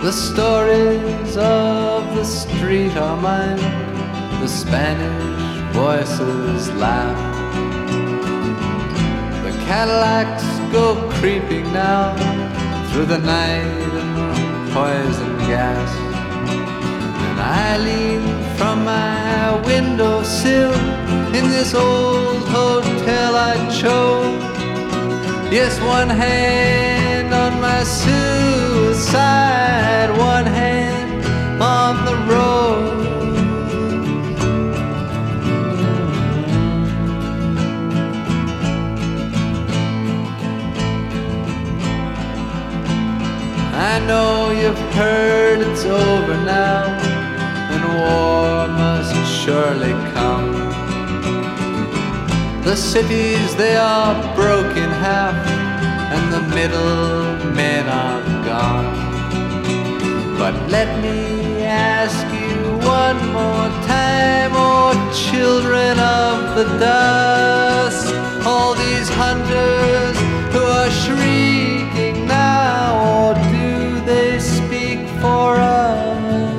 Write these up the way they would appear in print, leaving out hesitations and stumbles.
The stories of the street are mine, the Spanish voices laugh. The Cadillacs go creeping now through the night and the poison gas. And I lean from my windowsill in this old hotel I chose. Yes, one hand on my suicide, one hand on the road. I know you've heard it's over now, and war must surely come. The cities, they are broke in half, and the middlemen are gone. But let me ask you one more time, oh children of the dust, all these hunters who are shrieking now, or do they speak for us?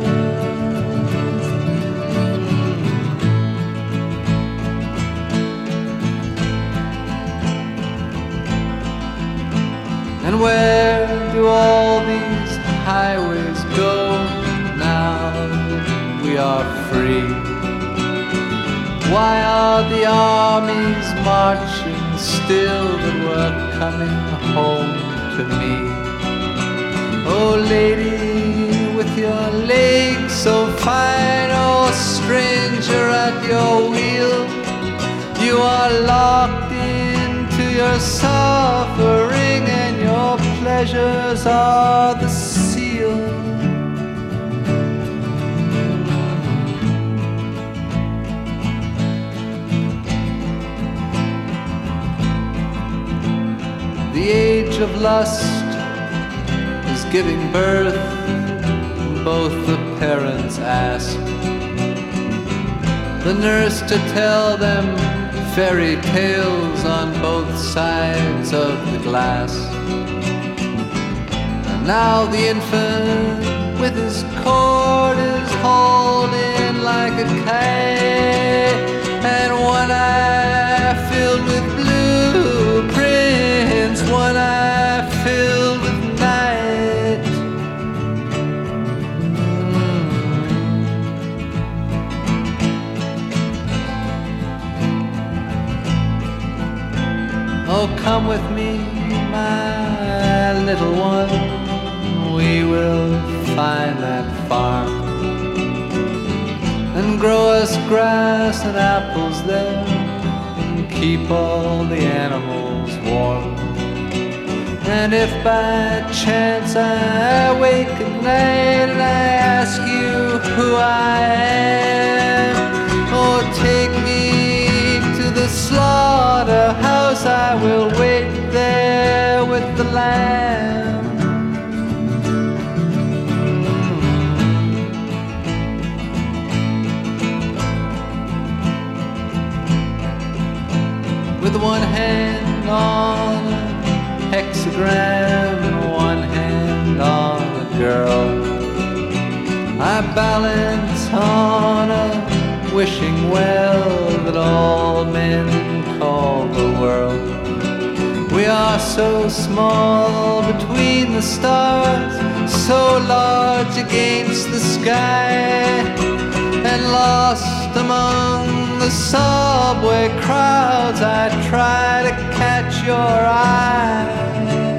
And where do all these highways go now that we are free? Why are the armies marching still that were coming home to me? Oh lady with your legs so fine, oh stranger at your wheel, you are locked into your suffering and your pleasures are the seal. The age of lust is giving birth, both the parents ask the nurse to tell them fairy tales on both sides of the glass. And now the infant with his cord is hauled in like a kite, and one eye filled with blueprints, one eye filled with night. Oh, come with me, my little one, we will find that farm and grow us grass and apples there and keep all the animals warm. And if by chance I wake at night and I ask you who I am, oh, take me to the slaughterhouse, I will wait there with the lamb. With one hand on a hexagram and one hand on the girl, I balance on a wishing well that all men call the world. We are so small between the stars, so large against the sky, and lost among the subway crowds, I try to catch your eye.